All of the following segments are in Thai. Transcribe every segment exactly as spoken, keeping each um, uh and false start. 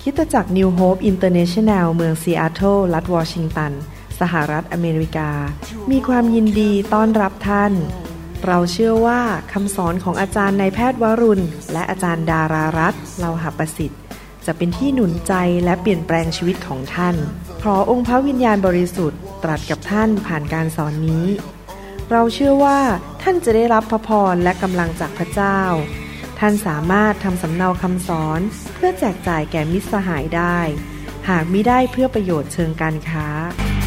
คริสตจักร New Hope International เมืองซีแอตเทิลรัฐวอชิงตันสหรัฐอเมริกามีความยินดีต้อนรับท่านเราเชื่อว่าคำสอนของอาจารย์นายแพทย์วรุณและอาจารย์ดารารัตน์เลาหประสิทธิ์จะเป็นที่หนุนใจและเปลี่ยนแปลงชีวิตของท่านขอองค์พระวิญญาณบริสุทธิ์ตรัสกับท่านผ่านการสอนนี้เราเชื่อว่าท่านจะได้รับพระพรและกำลังจากพระเจ้าท่านสามารถทำสำเนาคำสอนเพื่อแจกจ่ายแก่มิตรสหายได้หากมิได้เพื่อประโยชน์เชิงการค้า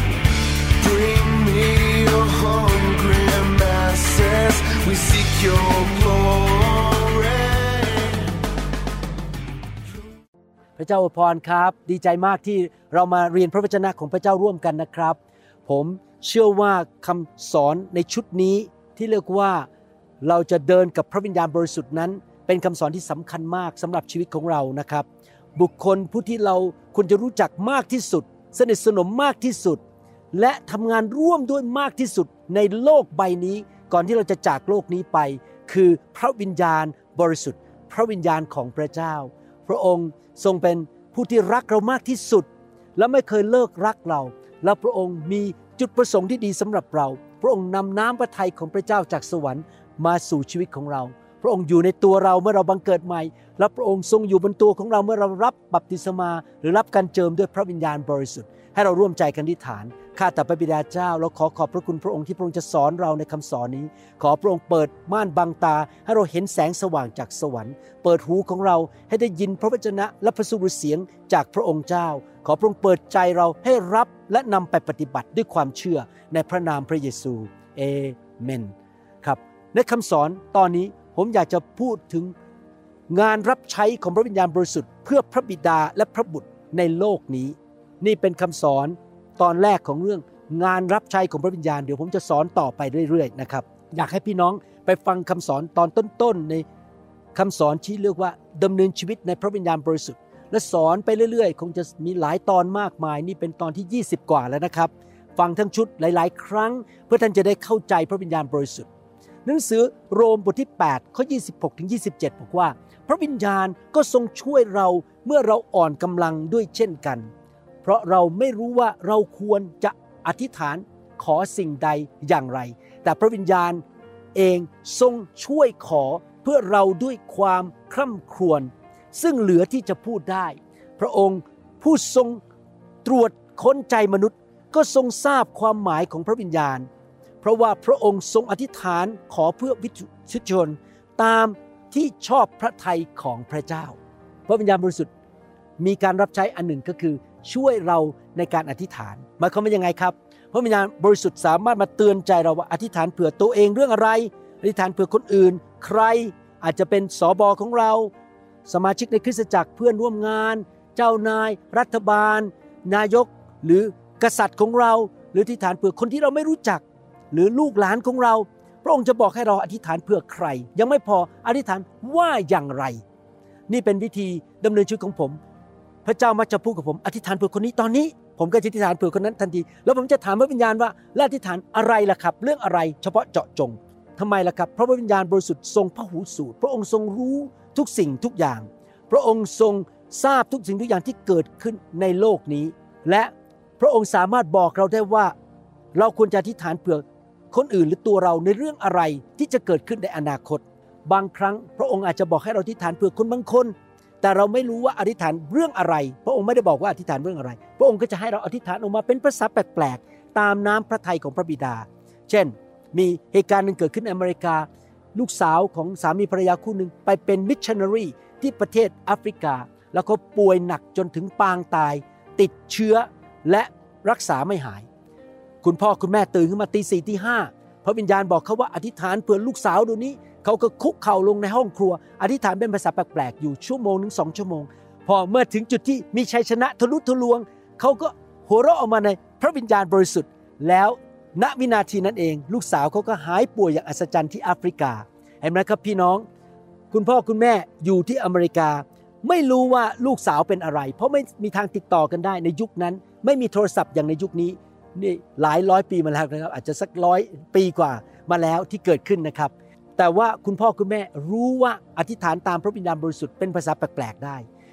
พระเจ้าอวยพรครับดีใจมากที่เรามาเรียนพระวจนะของพระเจ้าร่วมกันนะครับผมเชื่อว่าคำสอนในชุดนี้ที่เรียกว่าเราจะเดินกับพระวิญญาณบริสุทธิ์นั้นเป็นคำสอนที่สำคัญมากสำหรับชีวิตของเรานะครับบุคคลผู้ที่เราควรจะรู้จักมากที่สุดสนิทสนมมากที่สุดและทำงานร่วมด้วยมากที่สุดในโลกใบนี้ก่อนที่เราจะจากโลกนี้ไปคือพระวิญญาณบริสุทธิ์พระวิญญาณของพระเจ้าพระองค์ทรงเป็นผู้ที่รักเรามากที่สุดและไม่เคยเลิกรักเราและพระองค์มีจุดประสงค์ที่ดีสำหรับเราพระองค์นำน้ำพระทัยของพระเจ้าจากสวรรค์มาสู่ชีวิตของเราพระองค์อยู่ในตัวเราเมื่อเราบังเกิดใหม่และพระองค์ทรงอยู่บนตัวของเราเมื่อเรารับบัพติศมาหรือรับการเจิมด้วยพระวิญญาณบริสุทธิ์ให้เราร่วมใจกันอธิษฐานข้าแต่พระบิดาเจ้าเราขอขอบพระคุณพระองค์ที่พระองค์จะสอนเราในคำสอนนี้ขอพระองค์เปิดม่านบังตาให้เราเห็นแสงสว่างจากสวรรค์เปิดหูของเราให้ได้ยินพระวจนะและพระสุรเสียงจากพระองค์เจ้าขอพระองค์เปิดใจเราให้รับและนำไปปฏิบัติด้วยความเชื่อในพระนามพระเยซูเอเมนครับในคำสอนตอนนี้ผมอยากจะพูดถึงงานรับใช้ของพระวิญญาณบริสุทธิ์เพื่อพระบิดาและพระบุตรในโลกนี้นี่เป็นคำสอนตอนแรกของเรื่องงานรับใช้ของพระวิญญาณเดี๋ยวผมจะสอนต่อไปเรื่อยๆนะครับอยากให้พี่น้องไปฟังคำสอนตอนต้นๆในคำสอนที่เรียกว่าดำเนินชีวิตในพระวิญญาณบริสุทธิ์และสอนไปเรื่อยๆคงจะมีหลายตอนมากมายนี่เป็นตอนที่ยี่สิบกว่าแล้วนะครับฟังทั้งชุดหลายๆครั้งเพื่อท่านจะได้เข้าใจพระวิญญาณบริสุทธิ์หนังสือโรมบทที่แปดข้อยี่สิบหกถึงยี่สิบเจ็ดบอกว่าพระวิญญาณก็ทรงช่วยเราเมื่อเราอ่อนกำลังด้วยเช่นกันเพราะเราไม่รู้ว่าเราควรจะอธิษฐานขอสิ่งใดอย่างไรแต่พระวิญญาณเองทรงช่วยขอเพื่อเราด้วยความคร่ำครวญซึ่งเหลือที่จะพูดได้พระองค์ผู้ทรงตรวจค้นใจมนุษย์ก็ทรงทราบความหมายของพระวิญญาณเพราะว่าพระองค์ทรงอธิษฐานขอเพื่อวิชุชนตามที่ชอบพระทัยของพระเจ้าพระวิญญาณบริสุทธิ์มีการรับใช้อันหนึ่งก็คือช่วยเราในการอธิษฐานหมายความว่ายังไงครับพระวิญญาณบริสุทธิ์สามารถมาเตือนใจเราว่าอธิษฐานเผื่อตัวเองเรื่องอะไรอธิษฐานเผื่อคนอื่นใครอาจจะเป็นสบของเราสมาชิกในคริสตจักรเพื่อนร่วมงานเจ้านายรัฐบาลนายกหรือกษัตริย์ของเราหรืออธิษฐานเผื่อคนที่เราไม่รู้จักหรือลูกหลานของเราพระองค์จะบอกให้เราอธิษฐานเพื่อใครยังไม่พออธิษฐานว่าอย่างไรนี่เป็นวิธีดำเนินชีวิตของผมพระเจ้ามักจะพูดกับผมอธิษฐานเผื่อคนนี้ตอนนี้ผมก็จะอธิษฐานเผื่อคนนั้นทันทีแล้วผมจะถามพระวิญญาณว่าแล้วอธิษฐานอะไรล่ะครับเรื่องอะไรเฉพาะเจาะจงทำไมล่ะครับเพราะพระวิญญาณบริสุทธิ์ทรงพหูสูตรพระองค์ทรงรู้ทุกสิ่งทุกอย่างพระองค์ทรงทราบทุกสิ่งทุกอย่างที่เกิดขึ้นในโลกนี้และพระองค์สามารถบอกเราได้ว่าเราควรจะอธิษฐานเผื่อคนอื่นหรือตัวเราในเรื่องอะไรที่จะเกิดขึ้นในอนาคตบางครั้งพระองค์อาจจะบอกให้เราอธิษฐานเผื่อคนบางคนแต่เราไม่รู้ว่าอธิษฐานเรื่องอะไรพระองค์ไม่ได้บอกว่าอธิษฐานเรื่องอะไรพระองค์ก็จะให้เราอธิษฐานออกมาเป็นภาษาแปลกๆตามน้ำพระทัยของพระบิดาเช่นมีเหตุการณ์นึงเกิดขึ้นในอเมริกาลูกสาวของสามีภรรยาคู่นึงไปเป็นมิชชันนารีที่ประเทศแอฟริกาแล้วเขาป่วยหนักจนถึงปางตายติดเชื้อและรักษาไม่หายคุณพ่อคุณแม่ตื่นขึ้นมาตีสี่ตีห้าพระวิญญาณบอกเขาว่าอธิษฐานเพื่อลูกสาวดูนี้เขาก็คุกเข่าลงในห้องครัวอธิษฐานเป็นภาษาแปลกๆอยู่ชั่วโมงถึงสองชั่วโมงพอเมื่อถึงจุดที่มีชัยชนะทะลุทะลวงเขาก็หัวเราะออกมาในพระวิญญาณบริสุทธิ์แล้วณวินาทีนั้นเองลูกสาวเขาก็หายป่วยอย่างอัศจรรย์ที่แอฟริกาเห็นไหมครับพี่น้องคุณพ่อคุณแม่อยู่ที่อเมริกาไม่รู้ว่าลูกสาวเป็นอะไรเพราะไม่มีทางติดต่อกันได้ในยุคนั้นไม่มีโทรศัพท์อย่างในยุคนี้นี่หลายร้อยปีมาแล้วนะครับอาจจะสักร้อยปีกว่ามาแล้วที่เกิดขึ้นนะครับแต่ว่าคุณพ่อคุณแม่รู้ว่าอธิษฐานตามพระวิญญาณบริสุทธิ์เป็นภาษาแปลกๆได้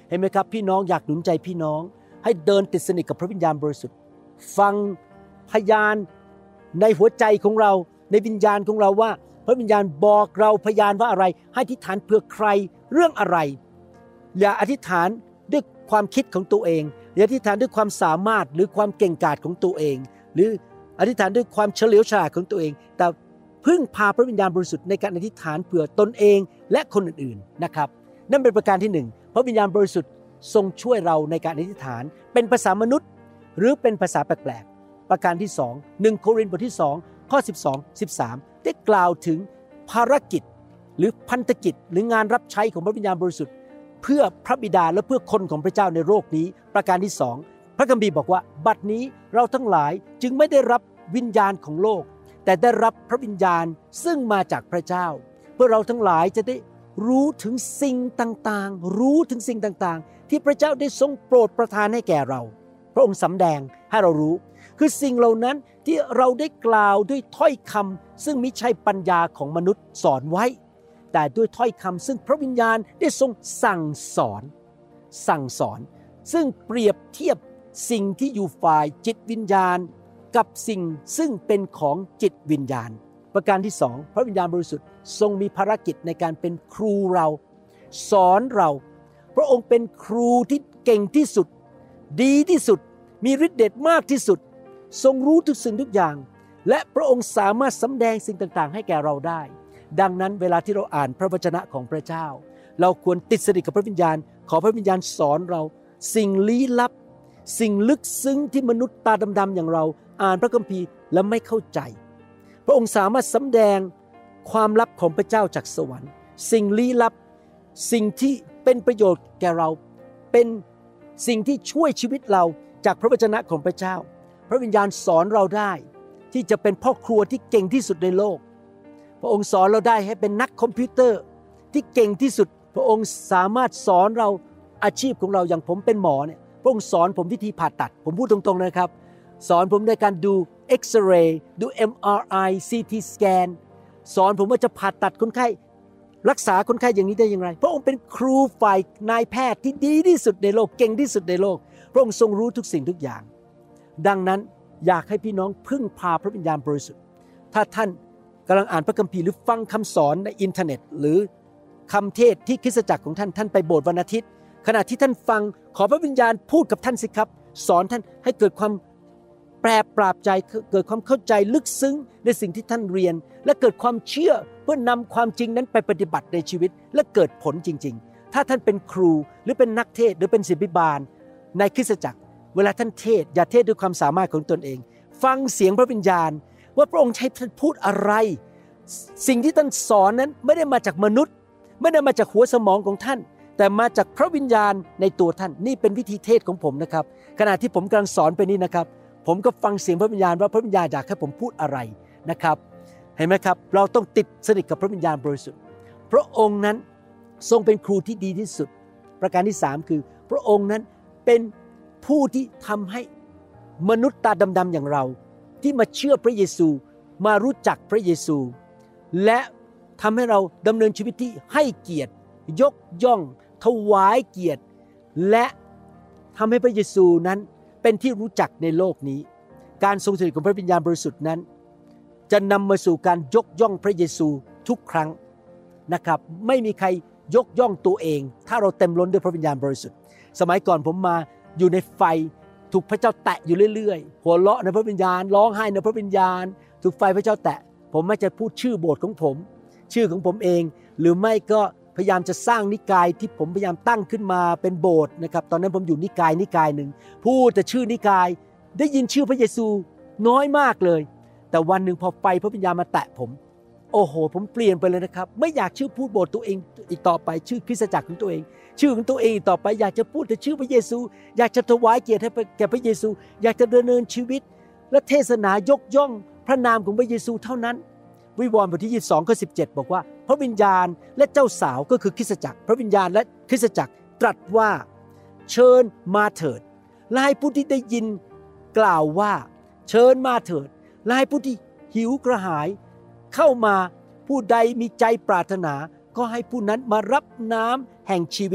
เห็นไหมครับพี่น้องอยากหนุนใจพี่น้องให้เดินติดสนิทกับพระวิญญาณบริสุทธิ์ฟังพยานในหัวใจของเราในวิญญาณของเราว่าพระวิญญาณบอกเราพยานว่าอะไรให้อธิษฐานเพื่อใครเรื่องอะไรอย่าอธิษฐานด้วยความคิดของตัวเองอย่าอธิษฐานด้วยความสามารถหรือความเก่งกาจของตัวเองหรืออธิษฐานด้วยความเฉลียวฉลาดของตัวเองแต่พึ่งพาพระวิญญาณบริสุทธิ์ในการอธิษฐานเพื่อตนเองและคนอื่นๆนะครับนั่นเป็นประการที่หนึ่งพระวิญญาณบริสุทธิ์ทรงช่วยเราในการอธิษฐานเป็นภาษามนุษย์หรือเป็นภาษาแปลกๆประการที่สอง หนึ่งโครินธ์บทที่สองข้อสิบสอง สิบสามได้กล่าวถึงภารกิจหรือพันธกิจหรืองานรับใช้ของพระวิญญาณบริสุทธิ์เพื่อพระบิดาและเพื่อคนของพระเจ้าในโลกนี้ประการที่สองพระคัมภีร์บอกว่าบัดนี้เราทั้งหลายจึงไม่ได้รับวิญญาณของโลกแต่ได้รับพระวิญญาณซึ่งมาจากพระเจ้าเพื่อเราทั้งหลายจะได้รู้ถึงสิ่งต่างๆรู้ถึงสิ่งต่างๆที่พระเจ้าได้ทรงโปรดประทานให้แก่เราพระองค์สำแดงให้เรารู้คือสิ่งเหล่านั้นที่เราได้กล่าวด้วยถ้อยคำซึ่งมิใช่ปัญญาของมนุษย์สอนไว้แต่ด้วยถ้อยคำซึ่งพระวิญญาณได้ทรงสั่งสอนสั่งสอนซึ่งเปรียบเทียบสิ่งที่อยู่ฝ่ายจิตวิญญาณกับสิ่งซึ่งเป็นของจิตวิญญาณประการที่สองพระวิญญาณบริสุทธิ์ทรงมีภารกิจในการเป็นครูเราสอนเราพระองค์เป็นครูที่เก่งที่สุดดีที่สุดมีฤทธิ์เดชมากที่สุดทรงรู้ทุกสิ่งทุกอย่างและพระองค์สามารถสำแดงสิ่งต่างๆให้แก่เราได้ดังนั้นเวลาที่เราอ่านพระวจนะของพระเจ้าเราควรติดสนิทกับพระวิญญาณขอพระวิญญาณสอนเราสิ่งลี้ลับสิ่งลึกซึ้งที่มนุษย์ตาดำๆอย่างเราอ่านพระคัมภีร์และไม่เข้าใจพระองค์สามารถสำแดงความลับของพระเจ้าจากสวรรค์สิ่งลี้ลับสิ่งที่เป็นประโยชน์แก่เราเป็นสิ่งที่ช่วยชีวิตเราจากพระวจนะของพระเจ้าพระวิญญาณสอนเราได้ที่จะเป็นพ่อครัวที่เก่งที่สุดในโลกพระองค์สอนเราได้ให้เป็นนักคอมพิวเตอร์ที่เก่งที่สุดพระองค์สามารถสอนเราอาชีพของเราอย่างผมเป็นหมอเนี่ยพระองค์สอนผมวิธีผ่าตัดผมพูดตรงๆนะครับสอนผมในการดูเอ็กซเรย์ดู เอ็ม อาร์ ไอ ซี ที สแกนสอนผมว่าจะผ่าตัดคนไข้รักษาคนไข้อย่างนี้ได้อย่างไรพระองค์เป็นครูฝ่ายนายแพทย์ที่ดีที่สุดในโลกเก่งที่สุดในโลกพระองค์ทรงรู้ทุกสิ่งทุกอย่างดังนั้นอยากให้พี่น้องพึ่งพาพระวิญญาณบริสุทธิ์ถ้าท่านกำลังอ่านพระคัมภีร์หรือฟังคำสอนในอินเทอร์เน็ตหรือคำเทศที่คริสตจักรของท่านท่านไปโบสถ์วันอาทิตย์ขณะที่ท่านฟังขอพระวิญญาณพูดกับท่านสิครับสอนท่านให้เกิดความแปรปราบใจเกิดความเข้าใจลึกซึ้งในสิ่งที่ท่านเรียนและเกิดความเชื่อเพื่อนำความจริงนั้นไปปฏิบัติในชีวิตและเกิดผลจริงๆถ้าท่านเป็นครูหรือเป็นนักเทศหรือเป็นศิษย์บาลในคริสตจักรเวลาท่านเทศอย่าเทศด้วยความสามารถของตนเองฟังเสียงพระวิญญาณว่าพระองค์ใช้ท่านพูดอะไรสิ่งที่ท่านสอนนั้นไม่ได้มาจากมนุษย์ไม่ได้มาจากหัวสมองของท่านแต่มาจากพระวิญญาณในตัวท่านนี่เป็นวิธีเทศของผมนะครับขณะที่ผมกำลังสอนไปนี้นะครับผมก็ฟังเสียงพระวิญญาณว่าพระวิญญาณอยากให้ผมพูดอะไรนะครับเห็นไหมครับเราต้องติดสนิทกับพระวิญญาณบริสุทธิ์พระองค์นั้นทรงเป็นครูที่ดีที่สุดประการที่สามคือพระองค์นั้นเป็นผู้ที่ทำให้มนุษย์ตาดำๆอย่างเราที่มาเชื่อพระเยซูมารู้จักพระเยซูและทำให้เราดำเนินชีวิตที่ให้เกียรติยกย่องถวายเกียรติและทำให้พระเยซูนั้นเป็นที่รู้จักในโลกนี้การทรงสถิตของพระวิญญาณบริสุทธิ์นั้นจะนำมาสู่การยกย่องพระเยซูทุกครั้งนะครับไม่มีใครยกย่องตัวเองถ้าเราเต็มล้นด้วยพระวิญญาณบริสุทธิ์สมัยก่อนผมมาอยู่ในไฟถูกพระเจ้าแตะอยู่เรื่อยๆหัวเราะในพระวิญญาณร้องไห้ในพระวิญญาณถูกไฟพระเจ้าแตะผมไม่จะพูดชื่อโบสถ์ของผมชื่อของผมเองหรือไม่ก็พยายามจะสร้างนิกายที่ผมพยายามตั้งขึ้นมาเป็นโบสถ์นะครับตอนนั้นผมอยู่นิกายนิกายหนึ่งพูดแต่ชื่อนิกายได้ยินชื่อพระเยซูน้อยมากเลยแต่วันหนึ่งพอไฟพระวิญญาณมาแตะผมโอ้โหผมเปลี่ยนไปเลยนะครับไม่อยากชื่อพูดโบสถ์ตัวเองอีกต่อไปชื่อคริสตจักรของตัวเองชื่อของตัวเองต่อไปอยากจะพูดแต่ชื่อพระเยซูอยากจะถวายเกียรติให้แก่พระเยซูอยากจะดำเนินชีวิตและเทศนายกย่องพระนามของพระเยซูเท่านั้นวิวรณ์บทที่ยี่สิบสองข้อสิบเจ็ดบอกว่าพระวิญญาณและเจ้าสาวก็คือคริสตจักรพระวิญญาณและคริสตจักรตรัสว่าเชิญมาเถิดและให้ผู้ที่ได้ยินกล่าวว่าเชิญมาเถิดและให้ผู้ที่หิวกระหายเข้ามาผู้ใดมีใจปรารถนาก็ให้ผู้นั้นมารับน้ำแห่งชีวิต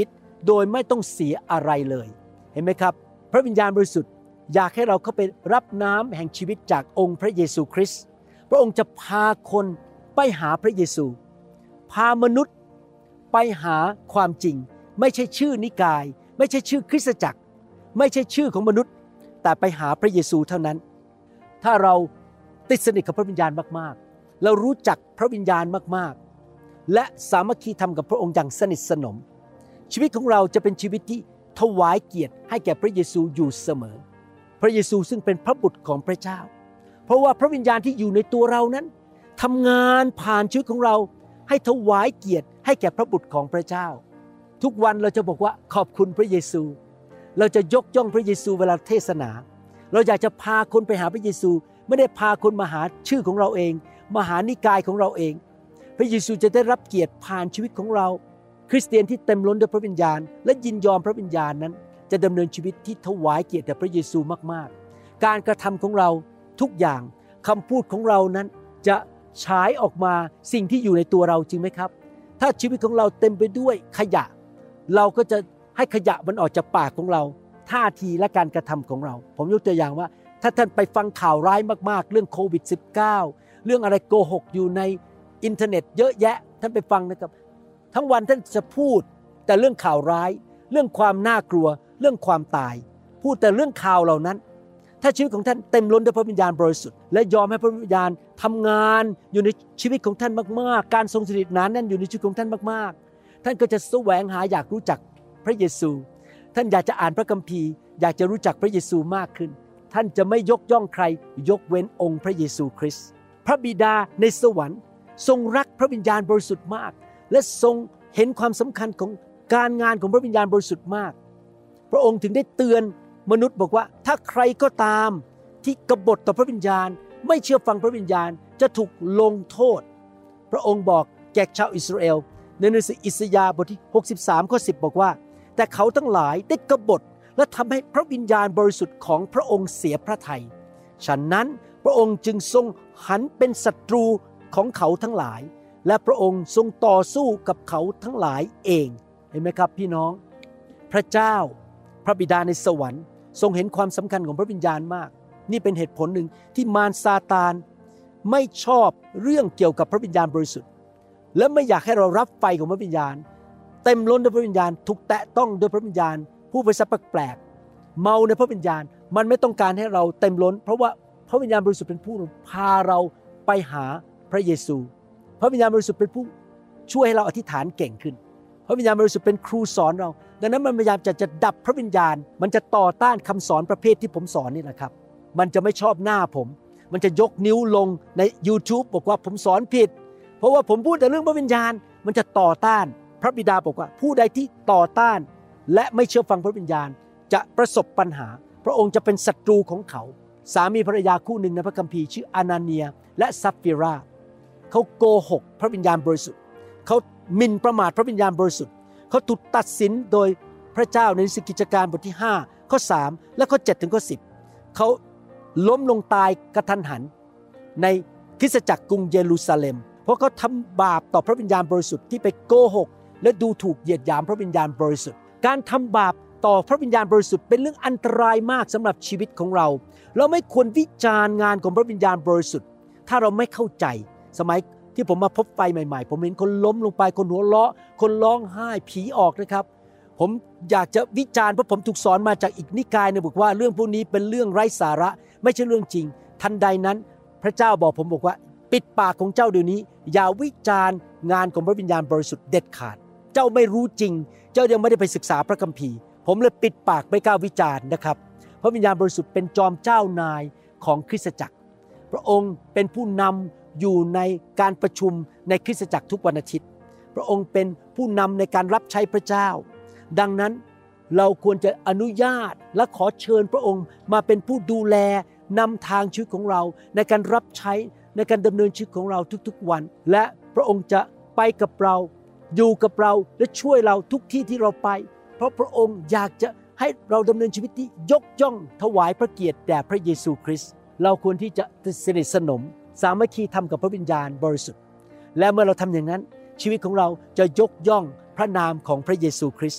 โดยไม่ต้องเสียอะไรเลยเห็นไหมครับพระวิญญาณบริสุทธิ์อยากให้เราเข้าไปรับน้ำแห่งชีวิตจากองค์พระเยซูคริสต์พระองค์จะพาคนไปหาพระเยซูพามนุษย์ไปหาความจริงไม่ใช่ชื่อนิกายไม่ใช่ชื่อคริสตจักรไม่ใช่ชื่อของมนุษย์แต่ไปหาพระเยซูเท่านั้นถ้าเราติดสนิทกับพระวิญญาณมากๆเรารู้จักพระวิญญาณมากๆและสามัคคีธรรมกับพระองค์อย่างสนิทสนมชีวิตของเราจะเป็นชีวิตที่ถวายเกียรติให้แก่พระเยซูอยู่เสมอพระเยซูซึ่งเป็นพระบุตรของพระเจ้าเพราะว่าพระวิญญาณที่อยู่ในตัวเรานั้นทำงานผ่านชีวิตของเราให้ถวายเกียรติให้แก่พระบุตรของพระเจ้าทุกวันเราจะบอกว่าขอบคุณพระเยซูเราจะยกย่องพระเยซูเวลาเทศนาเราอยากจะพาคนไปหาพระเยซูไม่ได้พาคนมาหาชื่อของเราเองมาหานิกายของเราเองพระเยซูจะได้รับเกียรติผ่านชีวิตของเราคริสเตียนที่เต็มล้นด้วยพระวิญญาณและยินยอมพระวิญญาณนั้นจะดำเนินชีวิตที่ถวายเกียรติแด่พระเยซูมากๆการกระทำของเราทุกอย่างคำพูดของเรานั้นจะฉายออกมาสิ่งที่อยู่ในตัวเราจริงไหมครับถ้าชีวิตของเราเต็มไปด้วยขยะเราก็จะให้ขยะมันออกจากปากของเราท่าทีและการกระทำของเราผมยกตัวอย่างว่าถ้าท่านไปฟังข่าวร้ายมากๆเรื่องโควิด สิบเก้า เรื่องอะไรโกหกอยู่ในอินเทอร์เน็ตเยอะแยะท่านไปฟังนะครับทั้งวันท่านจะพูดแต่เรื่องข่าวร้ายเรื่องความน่ากลัวเรื่องความตายพูดแต่เรื่องข่าวเหล่านั้นถ้าชีวิตของท่านเต็มล้นด้วยพระวิญญาณบริสุทธิ์และยอมให้พระวิญญาณทำงานอยู่ในชีวิตของท่านมากๆการทรงสถิตหนาแน่นอยู่ในชีวิตของท่านมากๆท่านก็จะแสวงหาอยากรู้จักพระเยซูท่านอยากจะอ่านพระคัมภีร์อยากจะรู้จักพระเยซูมากขึ้นท่านจะไม่ยกย่องใครยกเว้นองค์พระเยซูคริสต์พระบิดาในสวรรค์ทรงรักพระวิญญาณบริสุทธิ์มากและทรงเห็นความสำคัญของการงานของพระวิญญาณบริสุทธิ์มากพระองค์ถึงได้เตือนมนุษย์บอกว่าถ้าใครก็ตามที่กบฏต่อพระวิญญาณไม่เชื่อฟังพระวิญญาณจะถูกลงโทษพระองค์บอกแก่ชาวอิสราเอลในหนังสืออิสยาห์บทที่หกสิบสามข้อสิบบอกว่าแต่เขาทั้งหลายได้กบฏและทำให้พระวิญญาณบริสุทธิ์ของพระองค์เสียพระทัยฉะนั้นพระองค์จึงทรงหันเป็นศัตรูของเขาทั้งหลายและพระองค์ทรงต่อสู้กับเขาทั้งหลายเองเห็นไหมครับพี่น้องพระเจ้าพระบิดาในสวรรค์ทรงเห็นความสำคัญของพระวิญญาณมากนี่เป็นเหตุผลหนึ่งที่มารซาตานไม่ชอบเรื่องเกี่ยวกับพระวิญญาณบริสุทธิ์และไม่อยากให้เรารับไฟของพระวิญญาณเต็มล้นด้วยพระวิญญาณถูกแตะต้องด้วยพระวิญญาณผู้ภาษาแปลกๆเมาในพระวิญญาณมันไม่ต้องการให้เราเต็มล้นเพราะว่าพระวิญญาณบริสุทธิ์เป็นผู้พาเราไปหาพระเยซูพระวิญญาณบริสุทธิ์เป็นผู้ช่วยให้เราอธิษฐานเก่งขึ้นพระวิญญาณบริสุทธิ์เป็นครูสอนเราดังนั้นมันพยายามจะจะดับพระวิญญาณมันจะต่อต้านคำสอนประเภทที่ผมสอนนี่แหละครับมันจะไม่ชอบหน้าผมมันจะยกนิ้วลงใน YouTube บอกว่าผมสอนผิดเพราะว่าผมพูดแต่เรื่องพระวิญญาณมันจะต่อต้านพระบิดาบอกว่าผู้ใดที่ต่อต้านและไม่เชื่อฟังพระวิญญาณจะประสบปัญหาพระองค์จะเป็นศัตรูของเขาสามีภรรยาคู่หนึ่งในพระคัมภีร์ชื่ออานาเนียและซัฟฟิราเขาโกหกพระวิญญาณบริสุทธิ์เขาหมิ่นประมาทพระวิญญาณบริสุทธิ์เขาถูกตัดสินโดยพระเจ้าในหนังสือกิจการบทที่ห้าข้อสามและข้อเจ็ดถึงข้อสิบเขาล้มลงตายกระทันหันในคริสตจักรกรุงเยรูซาเล็มเพราะเขาทำบาปต่อพระวิญญาณบริสุทธิ์ที่ไปโกหกและดูถูกเหยียดหยามพระวิญญาณบริสุทธิ์การทำบาปต่อพระวิญญาณบริสุทธิ์เป็นเรื่องอันตรายมากสำหรับชีวิตของเราเราไม่ควรวิจารณ์งานของพระวิญญาณบริสุทธิ์ถ้าเราไม่เข้าใจสมัยที่ผมมาพบไฟใหม่ๆผมเห็นคนล้มลงไปคนหัวเราะคนร้องไห้ผีออกนะครับผมอยากจะวิจารณ์เพราะผมถูกสอนมาจากอีกนิกายนึงบอกว่าเรื่องพวกนี้เป็นเรื่องไร้สาระไม่ใช่เรื่องจริงทันใดนั้นพระเจ้าบอกผมบอกว่าปิดปากของเจ้าเดี๋ยวนี้อย่าวิจารณ์งานของพระวิญญาณบริสุทธิ์เด็ดขาดเจ้าไม่รู้จริงเจ้ายังไม่ได้ไปศึกษาพระคัมภีร์ผมเลยปิดปากไม่กล้าวิจารณ์นะครับพระวิญญาณบริสุทธิ์เป็นจอมเจ้านายของคริสตจักรพระองค์เป็นผู้นำอยู่ในการประชุมในคริสตจักรทุกวันอาทิตย์พระองค์เป็นผู้นำในการรับใช้พระเจ้าดังนั้นเราควรจะอนุญาตและขอเชิญพระองค์มาเป็นผู้ดูแลนำทางชีวิตของเราในการรับใช้ในการดำเนินชีวิตของเราทุกๆวันและพระองค์จะไปกับเราอยู่กับเราและช่วยเราทุกที่ที่เราไปเพราะพระองค์อยากจะให้เราดำเนินชีวิตที่ยกย่องถวายพระเกียรติแด่พระเยซูคริสต์เราควรที่จะสนิทสนมสามัคคีธรรมกับพระวิญญาณบริสุทธิ์และเมื่อเราทำอย่างนั้นชีวิตของเราจะยกย่องพระนามของพระเยซูคริสต์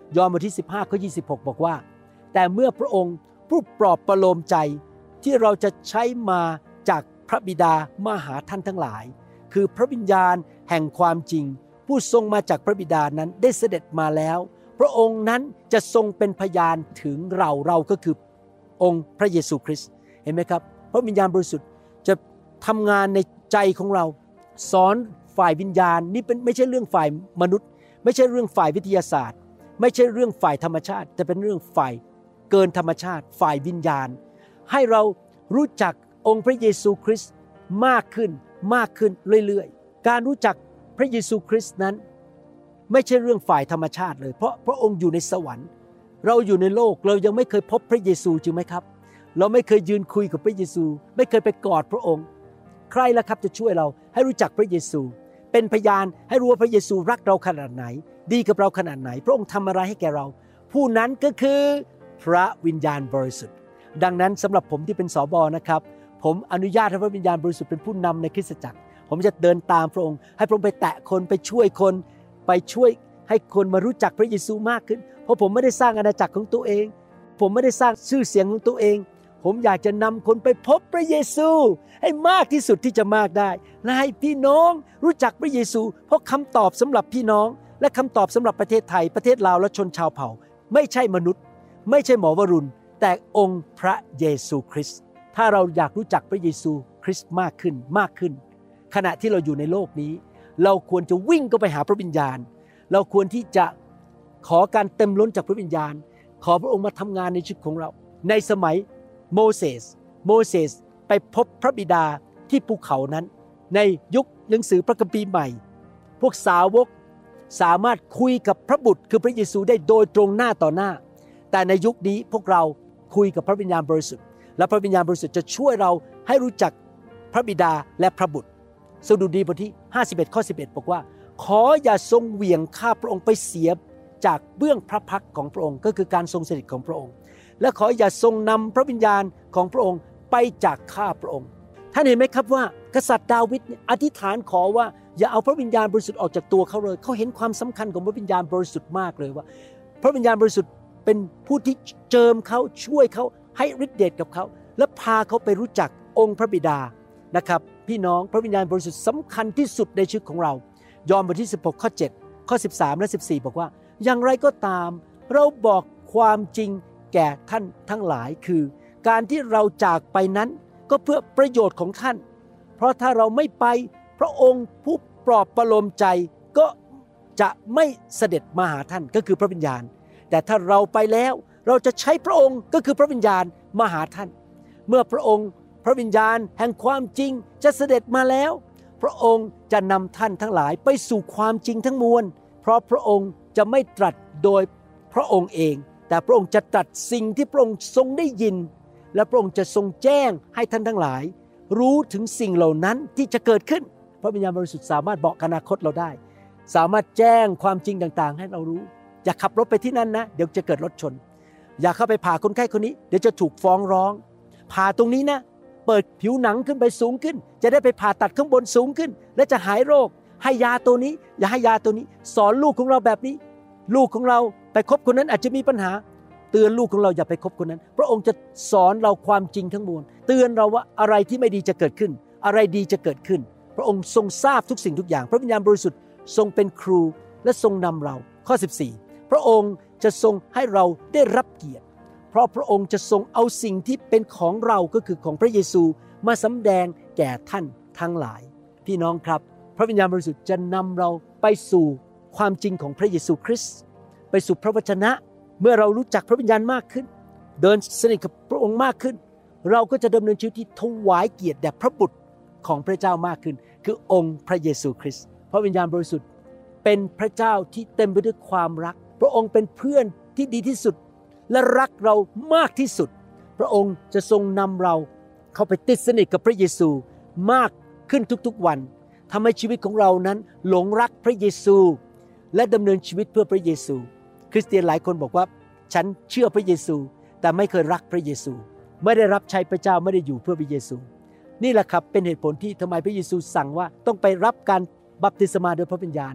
ยอห์นบทที่สิบห้าข้อยี่สิบหกบอกว่าแต่เมื่อพระองค์ผู้ปลอบประโลมใจที่เราจะใช้มาจากพระบิดามาหาท่านทั้งหลายคือพระวิญญาณแห่งความจริงผู้ทรงมาจากพระบิดานั้นได้เสด็จมาแล้วพระองค์นั้นจะทรงเป็นพยานถึงเราเราก็คือองค์พระเยซูคริสต์เห็นไหมครับพระวิญญาณบริสุทธิ์จะทำงานในใจของเราสอนฝ่ายวิญญาณนี่เป็นไม่ใช่เรื่องฝ่ายมนุษย์ไม่ใช่เรื่องฝ่ายวิทยาศาสตร์ไม่ใช่เรื่องฝ่ายธรรมชาติแต่เป็นเรื่องฝ่ายเกินธรรมชาติฝ่ายวิญญาณให้เรารู้จักองค์พระเยซูคริสต์มากขึ้นมากขึ้นเรื่อยๆการรู้จักพระเยซูคริสต์นั้นไม่ใช่เรื่องฝ่ายธรรมชาติเลยเพราะพระองค์อยู่ในสวรรค์เราอยู่ในโลกเรายังไม่เคยพบพระเยซูจริงไหมครับเราไม่เคยยืนคุยกับพระเยซูไม่เคยไปกอดพระองค์ใครล่ะครับจะช่วยเราให้รู้จักพระเยซูเป็นพยานให้รู้ว่าพระเยซูรักเราขนาดไหนดีกับเราขนาดไหนพระองค์ทำอะไรให้แก่เราผู้นั้นก็คือพระวิญญาณบริสุทธิ์ดังนั้นสำหรับผมที่เป็นสบนะครับผมอนุญาตให้พระวิญญาณบริสุทธิ์เป็นผู้นำในคริสตจักรผมจะเดินตามพระองค์ให้พระองค์ไปแตะคนไปช่วยคนไปช่วยให้คนมารู้จักพระเยซูมากขึ้นเพราะผมไม่ได้สร้างอาณาจักรของตัวเองผมไม่ได้สร้างชื่อเสียงของตัวเองผมอยากจะนำคนไปพบพระเยซูให้มากที่สุดที่จะมากได้และให้พี่น้องรู้จักพระเยซูเพราะคำตอบสำหรับพี่น้องและคำตอบสำหรับประเทศไทยประเทศลาวและชนชาวเผ่าไม่ใช่มนุษย์ไม่ใช่หมอวรุณแต่องค์พระเยซูคริสต์ถ้าเราอยากรู้จักพระเยซูคริสต์มากขึ้นมากขึ้นขณะที่เราอยู่ในโลกนี้เราควรจะวิ่งเข้าไปหาพระวิญญาณเราควรที่จะขอการเต็มล้นจากพระวิญญาณขอพระองค์มาทำงานในชีวิตของเราในสมัยโมเสสโมเสสไปพบพระบิดาที่ภูเขานั้นในยุคหนังสือพระคัมภีร์ใหม่พวกสาวกสามารถคุยกับพระบุตรคือพระเยซูได้โดยตรงหน้าต่อหน้าแต่ในยุคนี้พวกเราคุยกับพระวิญญาณบริสุทธิ์และพระวิญญาณบริสุทธิ์จะช่วยเราให้รู้จักพระบิดาและพระบุตรสดุดีบทที่ห้าสิบเอ็ดข้อสิบเอ็ดบอกว่าขออย่าทรงเหวี่ยงข้าพระองค์ไปเสียจากเบื้องพระพักตร์ของพระองค์ก็คือการทรงสถิตของพระองค์และขออย่าทรงนำพระวิญญาณของพระองค์ไปจากข้าพระองค์ท่านเห็นไหมครับว่ากษัตริย์ดาวิดอธิษฐานขอว่าอย่าเอาพระวิญญาณบริสุทธิ์ออกจากตัวเขาเลยเขาเห็นความสำคัญของพระวิญญาณบริสุทธิ์มากเลยว่าพระวิญญาณบริสุทธิ์เป็นผู้ที่เจิมเขาช่วยเขาให้ฤทธิ์เดชกับเขาและพาเขาไปรู้จักองค์พระบิดานะครับพี่น้องพระวิญญาณบริสุทธิ์สำคัญที่สุดในชีวิตของเรายอห์นบทที่สิบหกข้อเจ็ดข้อสิบสามและสิบสี่บอกว่าอย่างไรก็ตามเราบอกความจริงแก่ท่านทั้งหลายคือการที่เราจากไปนั้นก็เพื่อประโยชน์ของท่านเพราะถ้าเราไม่ไปพระองค์ผู้ปลอบประโลมใจก็จะไม่เสด็จมาหาท่านก็คือพระวิญญาณแต่ถ้าเราไปแล้วเราจะใช้พระองค์ก็คือพระวิญญาณมาหาท่านเมื่อพระองค์พระวิญญาณแห่งความจริงจะเสด็จมาแล้วพระองค์จะนำท่านทั้งหลายไปสู่ความจริงทั้งมวลเพราะพระองค์จะไม่ตรัสโดยพระองค์เองแต่พระองค์จะตรัสสิ่งที่พระองค์ทรงได้ยินและพระองค์จะทรงแจ้งให้ท่านทั้งหลายรู้ถึงสิ่งเหล่านั้นที่จะเกิดขึ้นพระวิญญาณบริสุทธิ์สามารถบอกอนาคตเราได้สามารถแจ้งความจริงต่างๆให้เรารู้อย่าขับรถไปที่นั่นนะเดี๋ยวจะเกิดรถชนอย่าเข้าไปผ่าคนไข้คนนี้เดี๋ยวจะถูกฟ้องร้องผ่าตรงนี้นะเปิดผิวหนังขึ้นไปสูงขึ้นจะได้ไปผ่าตัดข้างบนสูงขึ้นและจะหายโรคให้ยาตัวนี้อย่าให้ยาตัวนี้สอนลูกของเราแบบนี้ลูกของเราไปคบคนนั้นอาจจะมีปัญหาเตือนลูกของเราอย่าไปคบคนนั้นพระองค์จะสอนเราความจริงทั้งมวลเตือนเราว่าอะไรที่ไม่ดีจะเกิดขึ้นอะไรดีจะเกิดขึ้นพระองค์ทรงทราบทุกสิ่งทุกอย่างพระวิญญาณบริสุทธิ์ทรงเป็นครูและทรงนำเราข้อสิบสี่พระองค์จะทรงให้เราได้รับเกียรติเพราะพระองค์จะทรงเอาสิ่งที่เป็นของเราก็คือของพระเยซูมาสำแดงแก่ท่านทั้งหลายพี่น้องครับพระวิญญาณบริสุทธิ์จะนำเราไปสู่ความจริงของพระเยซูคริสต์ไปสู่พระวจนะเมื่อเรารู้จักพระวิญญาณมากขึ้นเดินสนิทกับพระองค์มากขึ้นเราก็จะดำเนินชีวิตที่ถวายเกียรติแด่พระบุตรของพระเจ้ามากขึ้นคือองค์พระเยซูคริสต์พระวิญญาณบริสุทธิ์เป็นพระเจ้าที่เต็มไปด้วยความรักพระองค์เป็นเพื่อนที่ดีที่สุดและรักเรามากที่สุดพระองค์จะทรงนำเราเข้าไปติดสนิทกับพระเยซูมากขึ้นทุกๆวันทำให้ชีวิตของเรานั้นหลงรักพระเยซูและดำเนินชีวิตเพื่อพระเยซูคริสเตียนหลายคนบอกว่าฉันเชื่อพระเยซูแต่ไม่เคยรักพระเยซูไม่ได้รับใช้พระเจ้าไม่ได้อยู่เพื่อพระเยซูนี่แหละครับเป็นเหตุผลที่ทำไมพระเยซูสั่งว่าต้องไปรับการบัพติศมาโดยพระวิญญาณ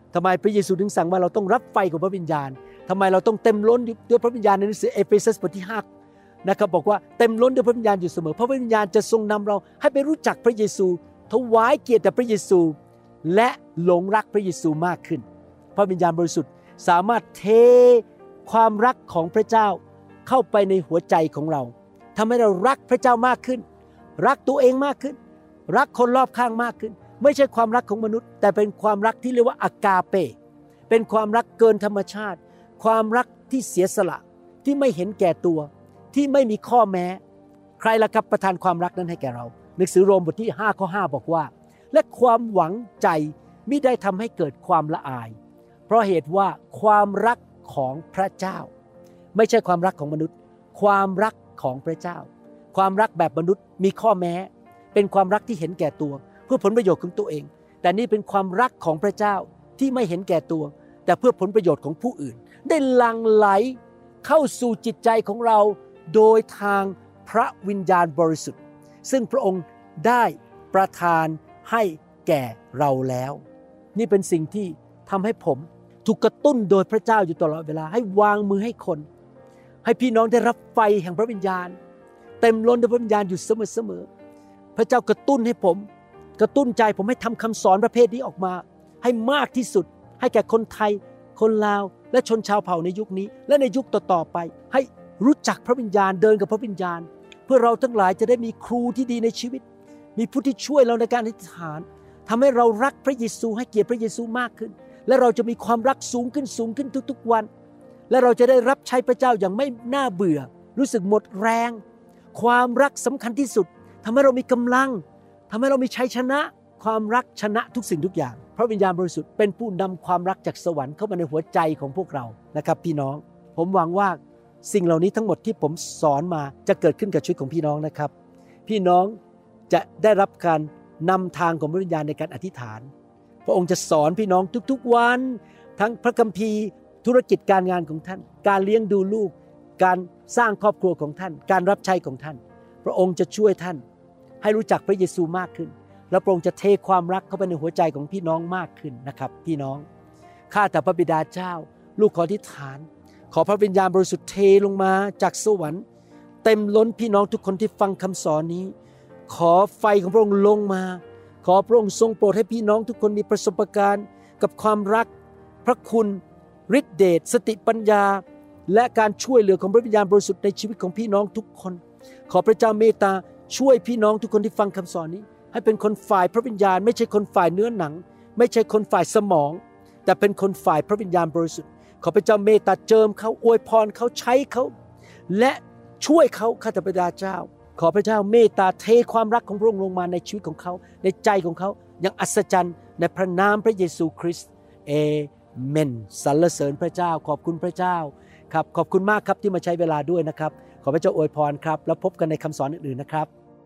ทำไมพระเยซูถึงสั่งว่าเราต้องรับไฟของพระวิญญาณทำไมเราต้องเต็มล้นด้วยพระวิญญาณในหนังสือเอเฟซัสบทที่ห้านะครับบอกว่าเต็มล้นด้วยพระวิญญาณอยู่เสมอเพราะพระวิญญาณจะทรงนำเราให้ไปรู้จักพระเยซูถวายเกียรติแด่พระเยซูและหลงรักพระเยซูมากขึ้นพระวิญญาณบริสุทธิ์สามารถเทความรักของพระเจ้าเข้าไปในหัวใจของเราทำให้เรารักพระเจ้ามากขึ้นรักตัวเองมากขึ้นรักคนรอบข้างมากขึ้นไม่ใช่ความรักของมนุษย์แต่เป็นความรักที่เรียกว่าอากาเปเป็นความรักเกินธรรมชาติความรักที่เสียสละที่ไม่เห็นแก่ตัวที่ไม่มีข้อแม้ใครล่ะครับประทานความรักนั้นให้แก่เราหนังสือโรมบทที่ห้าข้อห้าบอกว่าและความหวังใจมิได้ทำให้เกิดความละอายเพราะเหตุว่าความรักของพระเจ้าไม่ใช่ความรักของมนุษย์ความรักของพระเจ้าความรักแบบมนุษย์มีข้อแม้เป็นความรักที่เห็นแก่ตัวเพื่อผลประโยชน์ของตัวเองแต่นี่เป็นความรักของพระเจ้าที่ไม่เห็นแก่ตัวแต่เพื่อผลประโยชน์ของผู้อื่นได้หลั่งไหลเข้าสู่จิตใจของเราโดยทางพระวิญญาณบริสุทธิ์ซึ่งพระองค์ได้ประทานให้แก่เราแล้วนี่เป็นสิ่งที่ทำให้ผมถูกกระตุ้นโดยพระเจ้าอยู่ตลอดเวลาให้วางมือให้คนให้พี่น้องได้รับไฟแห่งพระวิญญาณเต็มล้นด้วยพระวิญญาณอยู่เสมอๆพระเจ้ากระตุ้นให้ผมกระตุ้นใจผมให้ทำคำสอนประเภทนี้ออกมาให้มากที่สุดให้แก่คนไทยคนลาวและชนชาวเผ่าในยุคนี้และในยุคต่อๆไปให้รู้จักพระวิญญาณเดินกับพระวิญญาณเพื่อเราทั้งหลายจะได้มีครูที่ดีในชีวิตมีผู้ที่ช่วยเราในการอธิษฐานทำให้เรารักพระเยซูให้เกียรติพระเยซูมากขึ้นและเราจะมีความรักสูงขึ้นสูงขึ้นทุกๆวันและเราจะได้รับใช้พระเจ้าอย่างไม่น่าเบื่อรู้สึกหมดแรงความรักสำคัญที่สุดทำให้เรามีกำลังทำให้เรามีชัยชนะความรักชนะทุกสิ่งทุกอย่างพระวิญญาณบริสุทธิ์เป็นผู้นำความรักจากสวรรค์เข้ามาในหัวใจของพวกเรานะครับพี่น้องผมหวังว่าสิ่งเหล่านี้ทั้งหมดที่ผมสอนมาจะเกิดขึ้นกับชีวิตของพี่น้องนะครับพี่น้องจะได้รับการนำทางของพระวิญญาณในการอธิษฐานพระองค์จะสอนพี่น้องทุกๆวันทั้งพระคัมภีร์ธุรกิจการงานของท่านการเลี้ยงดูลูกการสร้างครอบครัวของท่านการรับใช้ของท่านพระองค์จะช่วยท่านให้รู้จักพระเยซูมากขึ้นและพระองค์จะเทความรักเข้าไปในหัวใจของพี่น้องมากขึ้นนะครับพี่น้องข้าแต่พระบิดาเจ้าลูกขออธิษฐานขอพระวิญญาณบริสุทธิ์เทลงมาจากสวรรค์เต็มล้นพี่น้องทุกคนที่ฟังคำสอนนี้ขอไฟของพระองค์ลงมาขอพระองค์ทรงโปรดให้พี่น้องทุกคนมีประสบการณ์กับความรักพระคุณฤทธิเดชสติปัญญาและการช่วยเหลือของพระวิญญาณบริสุทธิ์ในชีวิตของพี่น้องทุกคนขอพระเจ้าเมตตาช่วยพี่น้องทุกคนที่ฟังคำสอนนี้ให้เป็นคนฝ่ายพระวิญญาณไม่ใช่คนฝ่ายเนื้อหนังไม่ใช่คนฝ่ายสมองแต่เป็นคนฝ่ายพระวิญญาณบริสุทธิ์ขอพระเจ้าเมตตาเจิมเขาอวยพรเขาใช้เขาและช่วยเขาข้าแต่พระบิดาเจ้าขอพระเจ้าเมตตาเทความรักของพระองค์ลงมาในชีวิตของเขาในใจของเขาอย่างอัศจรรย์ในพระนามพระเยซูคริสต์เอเมนสรรเสริญพระเจ้าขอบคุณพระเจ้าครับขอบคุณมากครับที่มาใช้เวลาด้วยนะครับขอพระเจ้าอวยพรครับแล้วพบกันในคำสอนอื่นๆนะครับ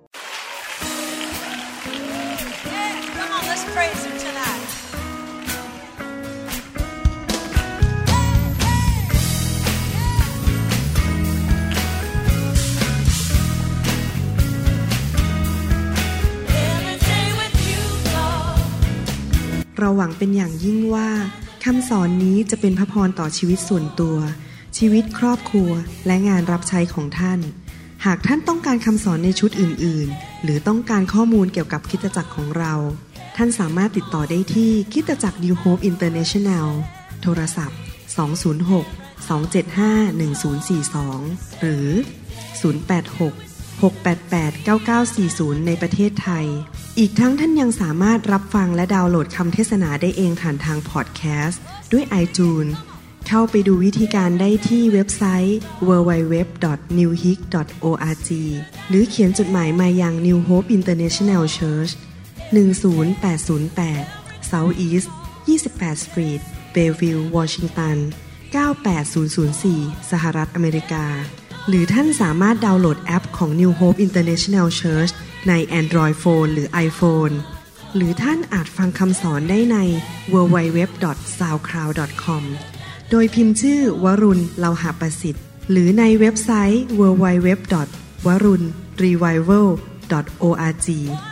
Come on, let's praise him tonight. เราหวังเป็นอย่างยิ่งว่าคำสอนนี้จะเป็นพระพรต่อชีวิตส่วนตัวชีวิตครอบครัวและงานรับใช้ของท่านหากท่านต้องการคำสอนในชุดอื่นๆหรือต้องการข้อมูลเกี่ยวกับคริสตจักรของเราท่านสามารถติดต่อได้ที่คริสตจักร New Hope International โทรศัพท์สอง ศูนย์ หก สอง เจ็ด ห้า หนึ่ง ศูนย์ สี่ สองหรือศูนย์ แปด หก หก แปด แปด เก้า เก้า สี่ ศูนย์ในประเทศไทยอีกทั้งท่านยังสามารถรับฟังและดาวน์โหลดคำเทศนาได้เองผ่านทางพอดแคสต์ด้วย iTunes เข้าไปดูวิธีการได้ที่เว็บไซต์ ดับเบิลยู ดับเบิลยู ดับเบิลยู ดอท นิว โฮป ดอท โอ อาร์ จี หรือเขียนจดหมายมายัง New Hope International Church หนึ่ง ศูนย์ แปด ศูนย์ แปด South East ยี่สิบแปด Street Bellevue Washington เก้า แปด ศูนย์ ศูนย์ สี่ สหรัฐอเมริกาหรือท่านสามารถดาวน์โหลดแอปของ New Hope International Church ใน Android Phone หรือ iPhone หรือท่านอาจฟังคำสอนได้ใน ดับเบิลยู ดับเบิลยู ดับเบิลยู ดอท ซาวด์คลาวด์ ดอท คอม โดยพิมพ์ชื่อวรุณเลาหะประสิทธิ์หรือในเว็บไซต์ ดับเบิลยู ดับเบิลยู ดับเบิลยู ดอท วรุณ รีไววัล ดอท โอ อาร์ จี